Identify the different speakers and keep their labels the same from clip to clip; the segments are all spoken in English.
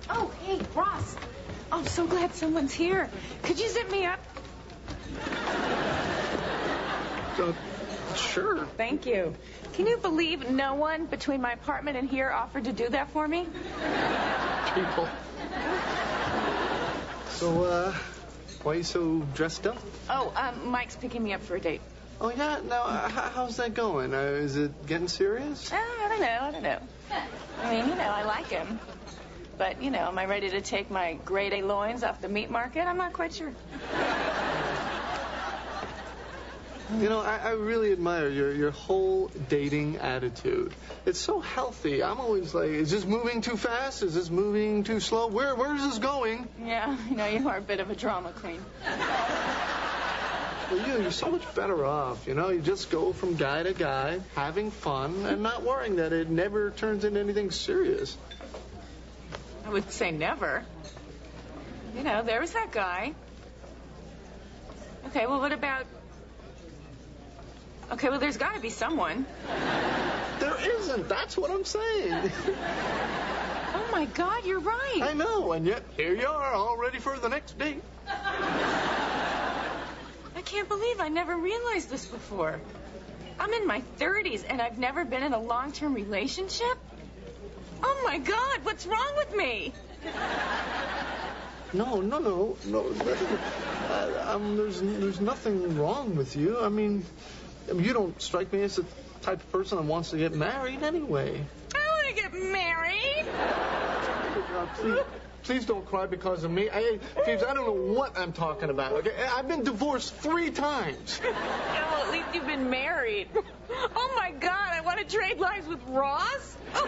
Speaker 1: Oh, hey, Ross. I'm so glad someone's here. Could you zip me up?
Speaker 2: Sure.
Speaker 1: Thank you. Can you believe no one between my apartment and here offered to do that for me?
Speaker 2: People. So, why are you so dressed up?
Speaker 1: Oh, Mike's picking me up for a date.
Speaker 2: Oh, yeah? Now, how's that going? Is it getting serious?
Speaker 1: I don't know. I mean, I like him. But, am I ready to take my grade A loins off the meat market? I'm not quite sure.
Speaker 2: I really admire your whole dating attitude. It's so healthy. I'm always like, is this moving too fast? Is this moving too slow? Where is this going?
Speaker 1: Yeah, you are a bit of a drama queen.
Speaker 2: Well, you're so much better off, You just go from guy to guy, having fun, and not worrying that it never turns into anything serious.
Speaker 1: I would say never. There was that guy. Okay, well, what about... Okay, well, there's got to be someone.
Speaker 2: There isn't. That's what I'm saying.
Speaker 1: Oh, my God, you're right.
Speaker 2: I know, and yet here you are, all ready for the next date.
Speaker 1: I can't believe I never realized this before. I'm in my 30s, and I've never been in a long-term relationship? Oh, my God, what's wrong with me?
Speaker 2: No. There's nothing wrong with you. I mean, you don't strike me as the type of person that wants to get married anyway.
Speaker 1: I want to get married.
Speaker 2: Please don't cry because of me. Phoebes, I don't know what I'm talking about. Okay, I've been divorced 3 times.
Speaker 1: Yeah, well, at least you've been married. Oh, my God, I want to trade lives with Ross. Oh.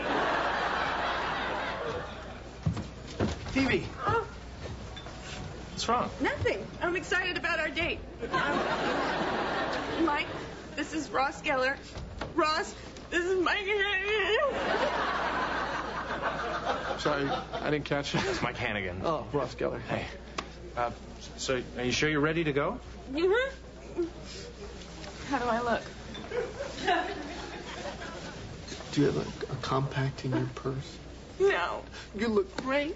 Speaker 3: Phoebe.
Speaker 1: Oh.
Speaker 3: What's wrong?
Speaker 1: Nothing. I'm excited about our date. Mike, this is Ross Geller. Ross, this is Mike.
Speaker 2: Sorry, I didn't catch it.
Speaker 3: It's Mike Hannigan.
Speaker 2: Oh, Ross Geller.
Speaker 3: Hey. So, are you sure you're ready to go?
Speaker 1: Mm-hmm. How do I look?
Speaker 2: Do you have a compact in your purse?
Speaker 1: No.
Speaker 2: You look great.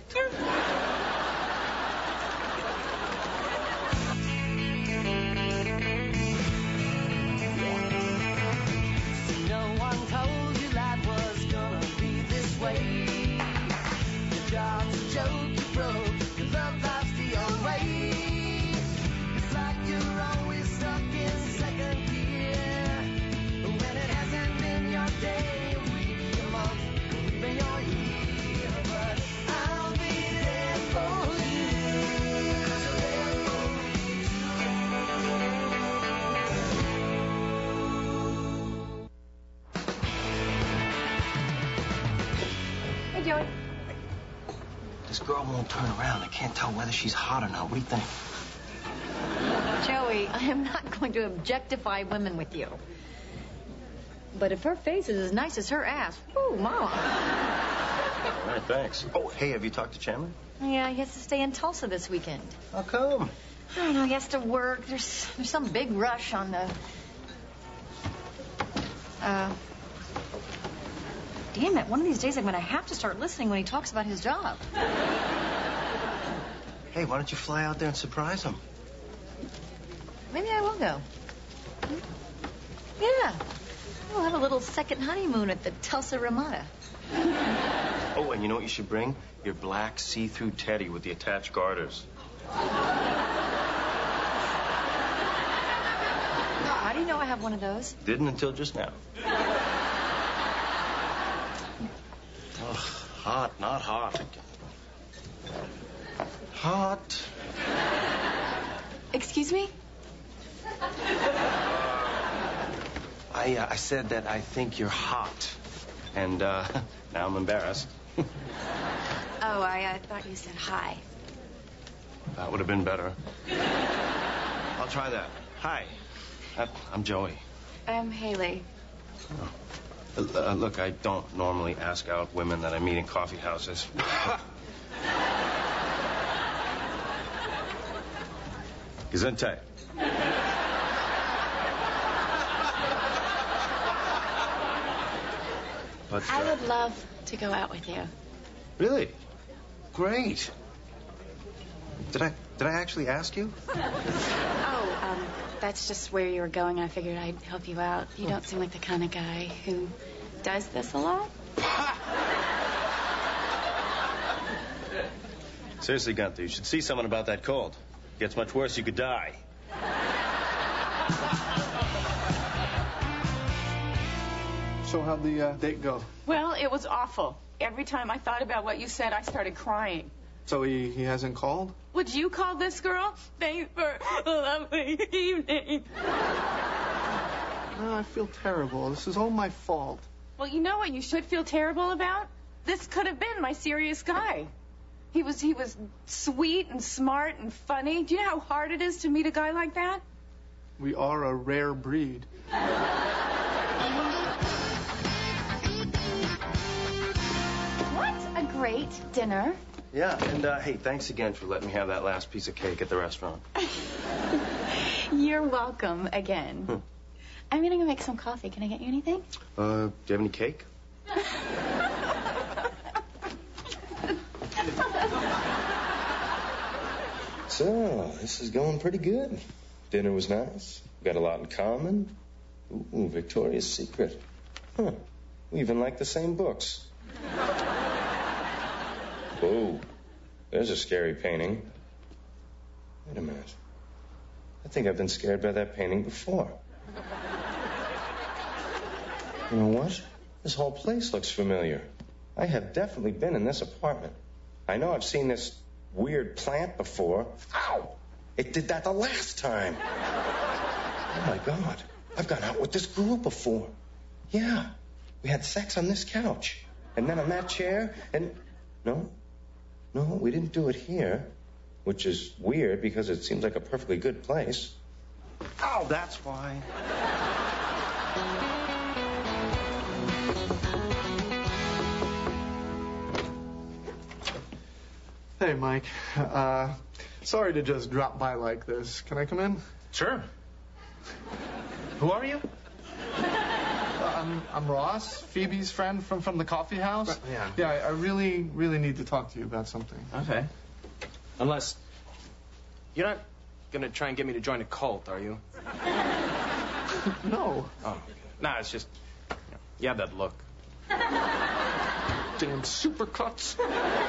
Speaker 1: Joey.
Speaker 4: This girl won't turn around. I can't tell whether she's hot or not. What do you think?
Speaker 5: Joey, I am not going to objectify women with you. But if her face is as nice as her ass, whoo, mama.
Speaker 4: All right, thanks. Oh, hey, have you talked to Chandler?
Speaker 5: Yeah, he has to stay in Tulsa this weekend.
Speaker 4: How come?
Speaker 5: I don't know, he has to work. There's some big rush on the... Damn it, one of these days I'm going to have to start listening when he talks about his job.
Speaker 4: Hey, why don't you fly out there and surprise him?
Speaker 5: Maybe I will go. Yeah. We'll have a little second honeymoon at the Tulsa Ramada.
Speaker 4: Oh, and you know what you should bring? Your black see-through teddy with the attached garters.
Speaker 5: How do you know I have one of those?
Speaker 4: Didn't until just now. Ugh, hot, not hot. Hot.
Speaker 5: Excuse me?
Speaker 4: I said that I think you're hot. And, now I'm embarrassed.
Speaker 5: Oh, I thought you said hi.
Speaker 4: That would have been better. I'll try that. Hi. I'm Joey.
Speaker 5: I'm Haley.
Speaker 4: Oh. Look, I don't normally ask out women that I meet in coffee houses. Gesundheit. But,
Speaker 6: I would love to go out with you.
Speaker 4: Really? great. Did I actually ask you?
Speaker 6: Oh, that's just where you were going. I figured I'd help you out. You don't seem like the kind of guy who does this a lot.
Speaker 4: Seriously, Gunther, you should see someone about that cold. Gets much worse, you could die.
Speaker 2: So how'd the date go?
Speaker 1: Well, it was awful. Every time I thought about what you said, I started crying.
Speaker 2: So he hasn't called?
Speaker 1: Would you call this girl? Thanks for a lovely evening.
Speaker 2: No, I feel terrible. This is all my fault.
Speaker 1: Well, you know what you should feel terrible about? This could have been my serious guy. He was sweet and smart and funny. Do you know how hard it is to meet a guy like that?
Speaker 2: We are a rare breed.
Speaker 6: What a great dinner.
Speaker 4: Yeah, and hey, thanks again for letting me have that last piece of cake at the restaurant.
Speaker 6: You're welcome again. I'm gonna go make some coffee. Can I get you anything?
Speaker 4: Do you have any cake? So, this is going pretty good. Dinner was nice. Got a lot in common. Ooh, Victoria's Secret. Huh. We even like the same books. Whoa. There's a scary painting. Wait a minute. I think I've been scared by that painting before. You know what? This whole place looks familiar. I have definitely been in this apartment. I know I've seen this weird plant before. Ow! It did that the last time. Oh, my God. I've gone out with this girl before. Yeah. We had sex on this couch. And then on that chair. And... No, we didn't do it here. Which is weird because it seems like a perfectly good place. Oh, that's why.
Speaker 2: Hey, Mike. Sorry to just drop by like this. Can I come in?
Speaker 3: Sure. Who are you?
Speaker 2: I'm Ross, Phoebe's friend from the coffee house.
Speaker 3: Yeah.
Speaker 2: Yeah, I really need to talk to you about something.
Speaker 3: Okay. Unless you're not gonna try and get me to join a cult, are you?
Speaker 2: No.
Speaker 3: Oh, nah, it's just you have that look.
Speaker 2: Damn supercuts.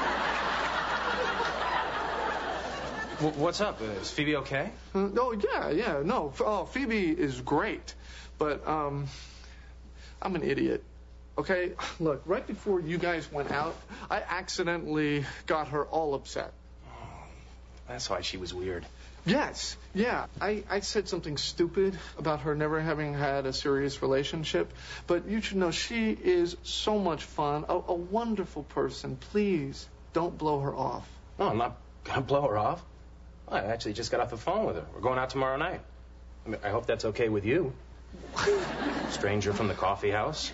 Speaker 3: What's up? Is Phoebe okay?
Speaker 2: Oh, yeah, no. Phoebe is great. But, I'm an idiot. Okay? Look, right before you guys went out, I accidentally got her all upset.
Speaker 3: That's why she was weird.
Speaker 2: Yes, yeah. I said something stupid about her never having had a serious relationship. But you should know she is so much fun, a wonderful person. Please, don't blow her off.
Speaker 3: No, I'm not gonna blow her off. I actually just got off the phone with her. We're going out tomorrow night. I hope that's okay with you. Stranger from the coffee house.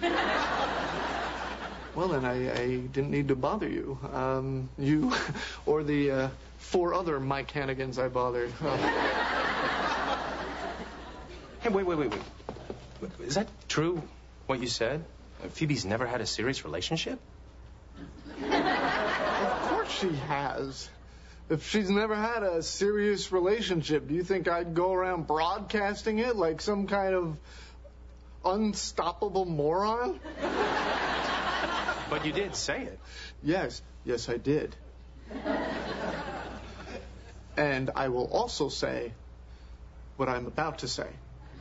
Speaker 2: Well, then I didn't need to bother you. You or the 4 other Mike Hannigans I bothered.
Speaker 3: Hey, wait. Is that true, what you said? Phoebe's never had a serious relationship?
Speaker 2: Of course she has. If she's never had a serious relationship, do you think I'd go around broadcasting it like some kind of unstoppable moron?
Speaker 3: But you did say it.
Speaker 2: Yes, I did. And I will also say what I'm about to say.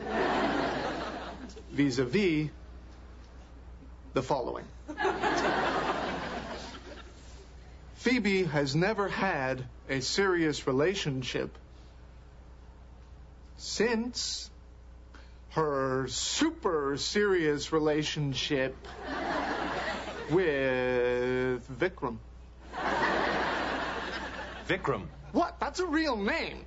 Speaker 2: Vis-a-vis the following. Phoebe has never had a serious relationship since her super serious relationship with Vikram.
Speaker 3: Vikram.
Speaker 2: What? That's a real name.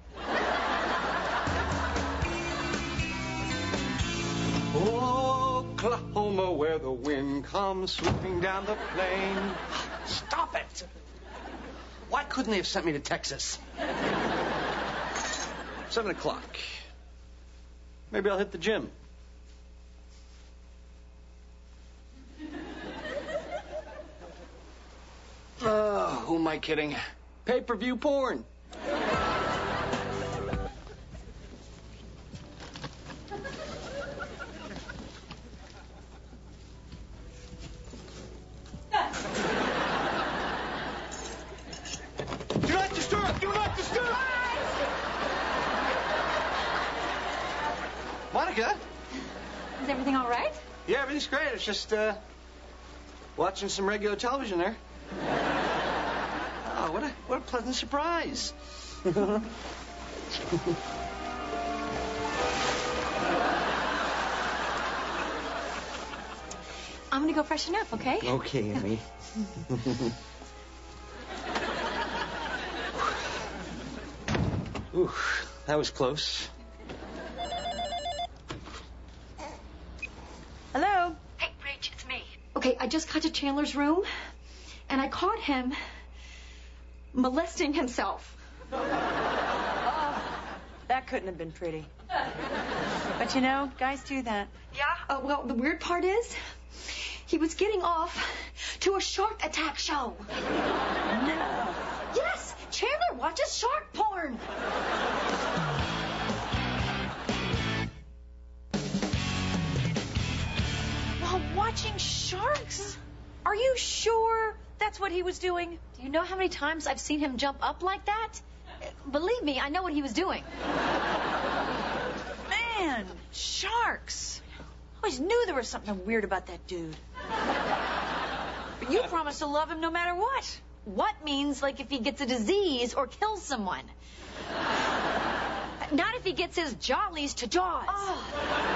Speaker 7: Oklahoma, where the wind comes sweeping down the plain. Stop it! Why couldn't they have sent me to Texas? 7 o'clock. Maybe I'll hit the gym. Oh, who am I kidding? Pay-per-view porn. Do not disturb! Do not disturb! Monica?
Speaker 5: Is everything all right?
Speaker 7: Yeah, everything's great. It's just, watching some regular television there. Oh, what a pleasant surprise.
Speaker 5: I'm gonna go freshen up, okay?
Speaker 7: Okay, Emmy. Ooh, that was close.
Speaker 5: Hello? Hey, Rach, it's me. Okay, I just got to Chandler's room, and I caught him molesting himself.
Speaker 8: That couldn't have been pretty. But you know, guys do that.
Speaker 5: Yeah? Well, the weird part is, he was getting off to a shark attack show.
Speaker 8: No.
Speaker 5: Yes! Chandler watches shark porn!
Speaker 8: While watching sharks? Are you sure that's what he was doing?
Speaker 5: Do you know how many times I've seen him jump up like that? Believe me, I know what he was doing.
Speaker 8: Man, sharks. I always knew there was something weird about that dude. But you promised to love him no matter what.
Speaker 5: What means, like, if he gets a disease or kills someone? Not if he gets his jollies to Jaws.
Speaker 8: Oh.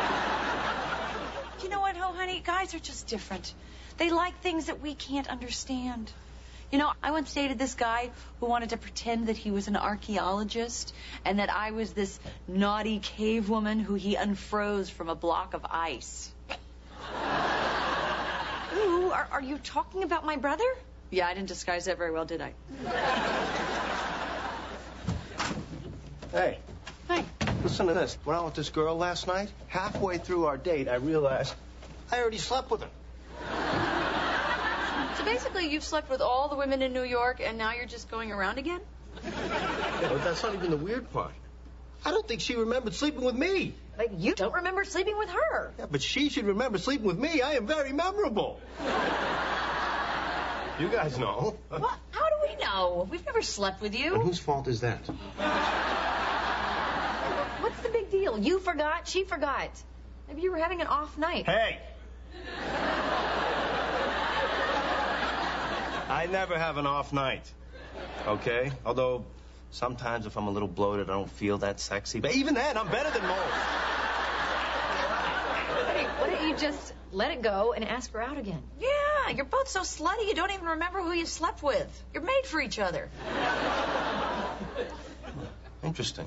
Speaker 8: You know what, Ho, honey? Guys are just different. They like things that we can't understand. You know, I once dated this guy who wanted to pretend that he was an archaeologist and that I was this naughty cave woman who he unfroze from a block of ice.
Speaker 5: Ooh, are you talking about my brother?
Speaker 8: Yeah, I didn't disguise that very well, did I?
Speaker 9: Hey.
Speaker 8: Hi.
Speaker 9: Listen to this. Went out with this girl last night. Halfway through our date, I realized I already slept with her.
Speaker 8: So basically, you've slept with all the women in New York, and now you're just going around again?
Speaker 9: Yeah, but that's not even the weird part. I don't think she remembered sleeping with me.
Speaker 5: Like, you don't remember sleeping with her.
Speaker 9: Yeah, but she should remember sleeping with me. I am very memorable. You guys know.
Speaker 5: Well, how do we know? We've never slept with you.
Speaker 9: And whose fault is that?
Speaker 5: What's the big deal? You forgot, she forgot. Maybe you were having an off night.
Speaker 9: Hey! I never have an off night. Okay? Although, sometimes if I'm a little bloated, I don't feel that sexy. But even then, I'm better than most.
Speaker 5: Hey, why don't you just let it go and ask her out again?
Speaker 8: Yeah, you're both so slutty you don't even remember who you slept with. You're made for each other.
Speaker 9: Interesting.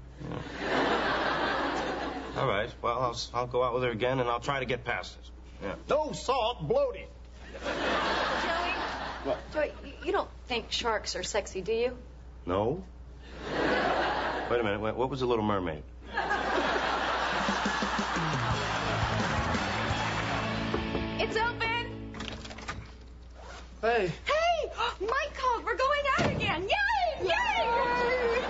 Speaker 9: Yeah. All right. Well, I'll go out with her again, and I'll try to get past it. Yeah. No salt bloating.
Speaker 5: Joey?
Speaker 9: What?
Speaker 5: Joey, you don't think sharks are sexy, do you?
Speaker 9: No? Wait a minute. What was the Little Mermaid?
Speaker 1: It's open.
Speaker 2: Hey.
Speaker 1: Hey, Mike called. We're going out again. Yay! Yay!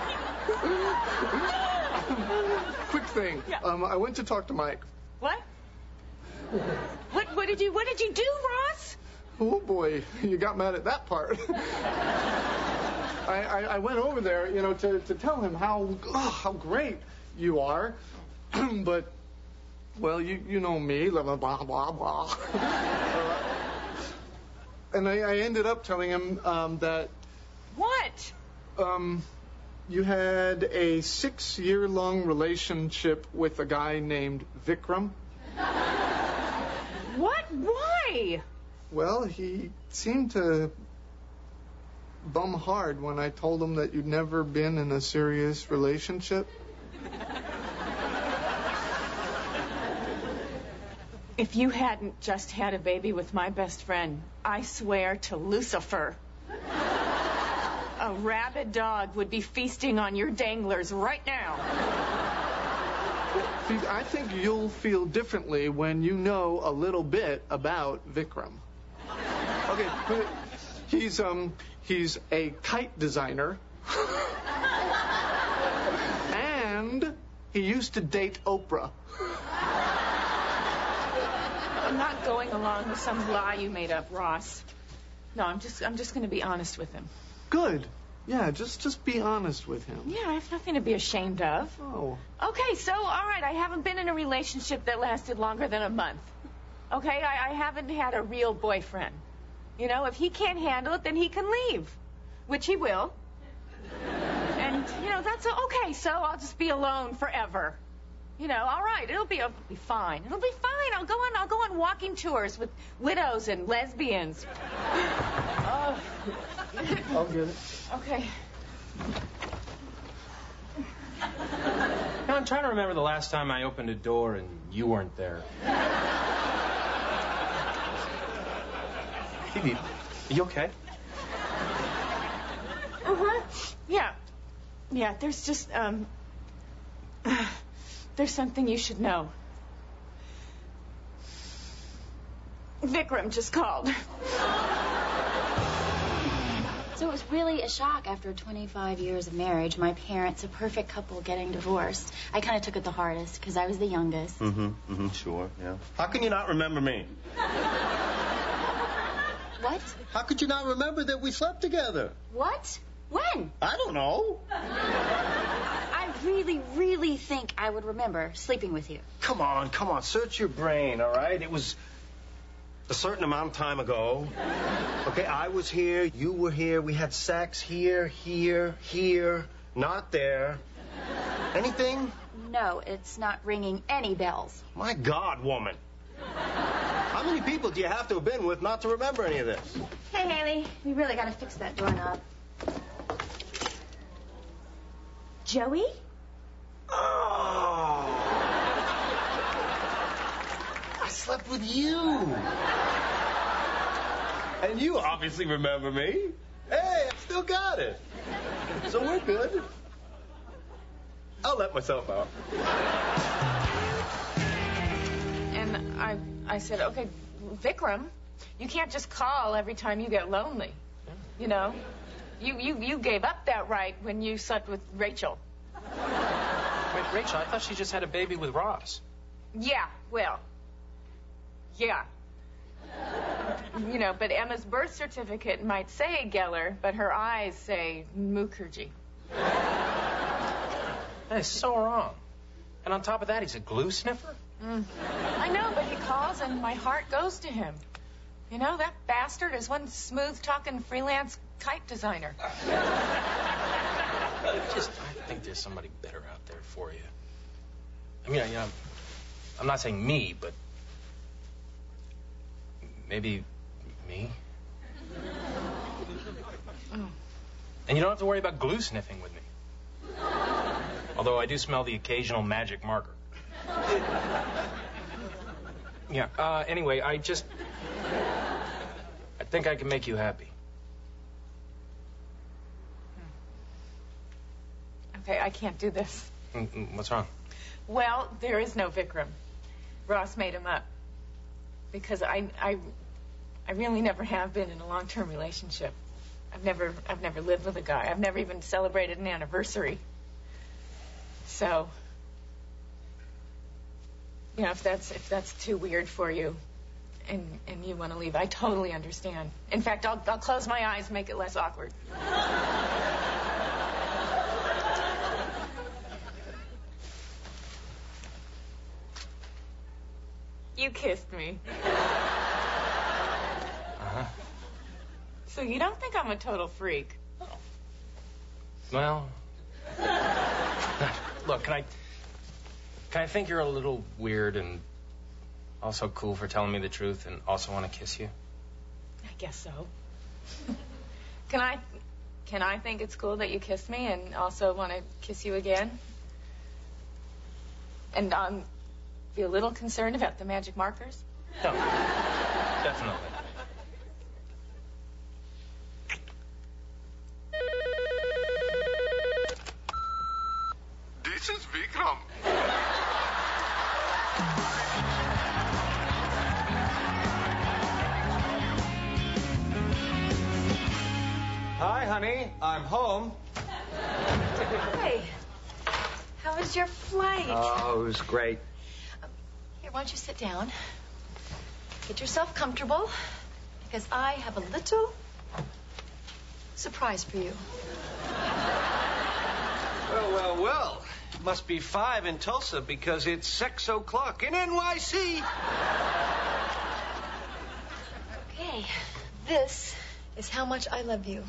Speaker 2: Quick thing.
Speaker 1: Yeah.
Speaker 2: I went to talk to Mike.
Speaker 1: What? What did you do, Ross?
Speaker 2: Oh boy, you got mad at that part. I went over there, you know, to tell him how great you are, but well, you know me, blah blah blah blah. And I ended up telling him that
Speaker 1: What?
Speaker 2: you had a 6-year-long relationship with a guy named Vikram.
Speaker 1: What? Why?
Speaker 2: Well, he seemed to bum hard when I told him that you'd never been in a serious relationship.
Speaker 1: If you hadn't just had a baby with my best friend, I swear to Lucifer, a rabid dog would be feasting on your danglers right now.
Speaker 2: See, I think you'll feel differently when you know a little bit about Vikram. Okay, but He's a kite designer. And he used to date Oprah.
Speaker 1: I'm not going along with some lie you made up, Ross. No, I'm just going to be honest with him.
Speaker 2: Good. Yeah, just be honest with him.
Speaker 1: Yeah, I have nothing to be ashamed of.
Speaker 2: Oh.
Speaker 1: Okay, so, all right, I haven't been in a relationship that lasted longer than a month. Okay, I haven't had a real boyfriend. You know, if he can't handle it, then he can leave, which he will. And, you know, that's okay, so I'll just be alone forever. You know, all right, it'll be fine. It'll be fine. I'll go on walking tours with widows and lesbians.
Speaker 2: I'll get it.
Speaker 1: Okay.
Speaker 3: I'm trying to remember the last time I opened a door and you weren't there. Phoebe, are you okay?
Speaker 1: Uh-huh. Yeah. Yeah, there's just, there's something you should know. Vikram just called.
Speaker 6: So it was really a shock after 25 years of marriage, my parents, a perfect couple, getting divorced. I kind of took it the hardest because I was the youngest.
Speaker 9: Sure, yeah. How can you not remember me?
Speaker 6: What?
Speaker 9: How could you not remember that we slept together?
Speaker 6: What? When?
Speaker 9: I don't know.
Speaker 6: I really, really think I would remember sleeping with you.
Speaker 9: Come on. Search your brain, all right? It was a certain amount of time ago. Okay, I was here, you were here, we had sex here, not there. Anything?
Speaker 6: No, it's not ringing any bells.
Speaker 9: My God, woman. How many people do you have to have been with not to remember any of this?
Speaker 6: Hey, Haley, we really got to fix that doorknob. Joey?
Speaker 9: Oh. I slept with you. And you obviously remember me. Hey, I still got it. So we're good. I'll let myself out.
Speaker 1: And I said, okay, Vikram, you can't just call every time you get lonely. You know? You gave up that right when you slept with Rachel.
Speaker 3: Wait, Rachel, I thought she just had a baby with Ross.
Speaker 1: Yeah, well, yeah. You know, but Emma's birth certificate might say Geller, but her eyes say Mukherjee.
Speaker 3: That is so wrong. And on top of that, he's a glue sniffer?
Speaker 1: I know, but he calls and my heart goes to him. You know, that bastard is one smooth-talking freelance kite designer.
Speaker 3: I think there's somebody better out there for you. I mean, you know, I'm not saying me, but maybe me. And you don't have to worry about glue sniffing with me. Although I do smell the occasional magic marker. Yeah, anyway, I think I can make you happy.
Speaker 1: Okay, I can't do this.
Speaker 3: What's wrong?
Speaker 1: Well, there is no Vikram. Ross made him up. Because I really never have been in a long-term relationship. I've never lived with a guy. I've never even celebrated an anniversary. So, you know, if that's too weird for you, and you want to leave, I totally understand. In fact, I'll close my eyes and make it less awkward. You kissed me.
Speaker 3: Uh-huh.
Speaker 1: So you don't think I'm a total freak?
Speaker 3: Well, look, can I think you're a little weird and also cool for telling me the truth and also want to kiss you?
Speaker 1: I guess so. Can I think it's cool that you kissed me and also want to kiss you again? And be a little concerned about the magic markers?
Speaker 3: No, definitely.
Speaker 2: This is Vikram.
Speaker 9: honey. I'm home.
Speaker 5: Hey, how was your flight?
Speaker 9: Oh, it was great.
Speaker 5: Here, why don't you sit down? Get yourself comfortable, because I have a little surprise for you.
Speaker 9: Well. It must be 5 in Tulsa because it's 6 o'clock in NYC.
Speaker 5: Okay, this is how much I love you.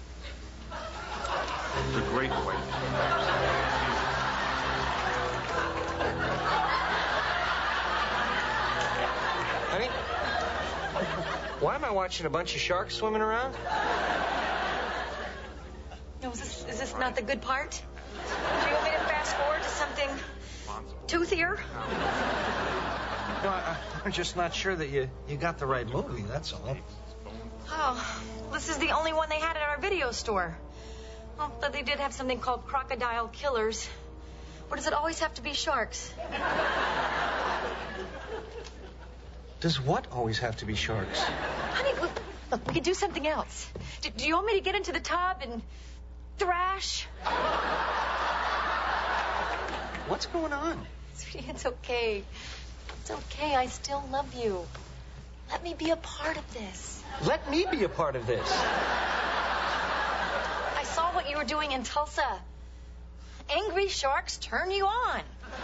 Speaker 9: It's a great boy. Honey, why am I watching a bunch of sharks swimming around?
Speaker 5: No, is this not the good part? Do you want me to fast forward to something toothier?
Speaker 9: No, I'm just not sure that you got the right movie, that's all.
Speaker 5: Oh, this is the only one they had at our video store. Well, but they did have something called Crocodile Killers. Or does it always have to be sharks?
Speaker 9: Does what always have to be sharks?
Speaker 5: Honey, look, we could do something else. Do you want me to get into the tub and thrash?
Speaker 9: What's going on?
Speaker 5: Sweetie, it's okay. It's okay. I still love you. Let me be a part of this.
Speaker 9: Let me be a part of this.
Speaker 5: I saw what you were doing in Tulsa. Angry sharks turn you on.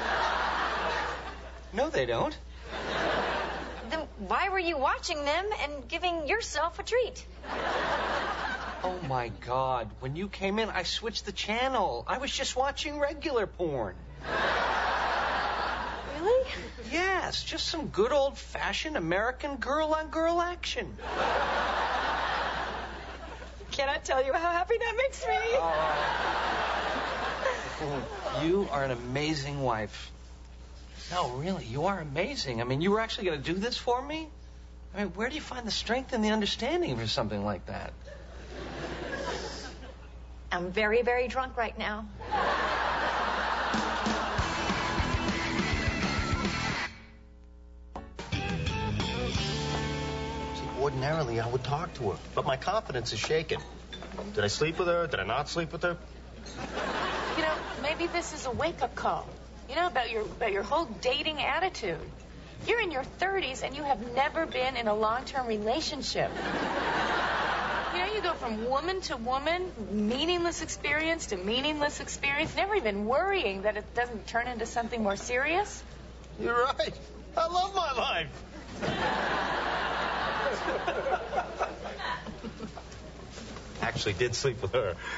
Speaker 9: No, they don't.
Speaker 5: Then why were you watching them and giving yourself a treat?
Speaker 9: Oh, my God. When you came in, I switched the channel. I was just watching regular porn.
Speaker 5: Really?
Speaker 9: Yes, just some good old-fashioned American girl-on-girl action.
Speaker 5: Can I tell you how happy that makes me?
Speaker 9: You are an amazing wife. No, really, you are amazing. I mean, you were actually going to do this for me? I mean, where do you find the strength and the understanding for something like that?
Speaker 5: I'm very, very drunk right now.
Speaker 10: Ordinarily, I would talk to her, but my confidence is shaken. Did I sleep with her? Did I not sleep with her?
Speaker 1: You know, maybe this is a wake-up call. You know, about your whole dating attitude. You're in your 30s and you have never been in a long-term relationship. You know, you go from woman to woman, meaningless experience to meaningless experience, never even worrying that it doesn't turn into something more serious.
Speaker 10: You're right. I love my life. Actually did sleep with her.